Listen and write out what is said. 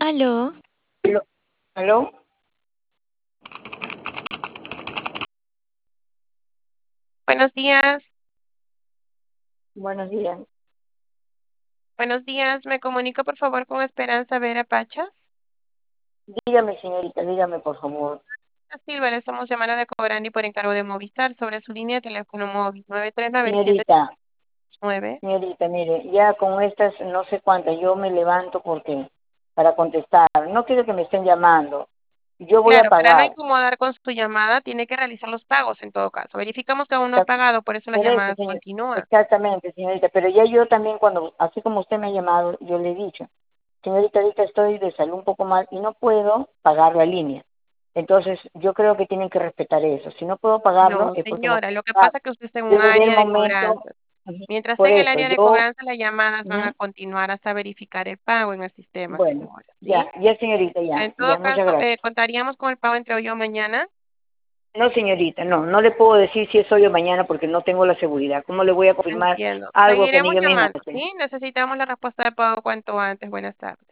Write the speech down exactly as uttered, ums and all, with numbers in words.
Aló, ¿Aló? ¿Aló? Buenos días, Buenos días. buenos días. Me comunico por favor con Esperanza Vera Pachas. Dígame, señorita, dígame, por favor. A Silva, le estamos llamando de Cobrandi por encargo de Movistar sobre su línea de teléfono móvil nueve tres nueve siete Señorita, nueve. señorita, mire, ya con estas no sé cuántas, yo me levanto porque para contestar. No quiero que me estén llamando. Yo voy a Claro, para no pagar. incomodar con su llamada, tiene que realizar los pagos en todo caso. Verificamos que aún no ha pagado, por eso las Por eso, llamadas señor, continúan. exactamente, señorita. Pero ya yo también cuando, así como usted me ha llamado, yo le he dicho, señorita, ahorita estoy de salud un poco mal y no puedo pagar la línea. Entonces, yo creo que tienen que respetar eso. Si no puedo pagarlo, No, es porque no señora, puedo lo que pagar. pasa es que usted está en un Debe haber área de momento. cobranzas. Ujú. Mientras esté Por en el eso, área de yo, cobranza, las llamadas van a ujú, continuar hasta verificar el pago en el sistema, bueno, señora, ya, ¿sí? ya, señorita, ya, En todo ya, muchas caso, gracias. eh, contaríamos con el pago entre hoy o mañana. No, señorita, no, no le puedo decir si es hoy o mañana porque no tengo la seguridad. ¿Cómo le voy a confirmar Entiendo. algo que ni Seguiremos yo misma llamando, sé? ¿sí? Necesitamos la respuesta de pago cuanto antes. Buenas tardes.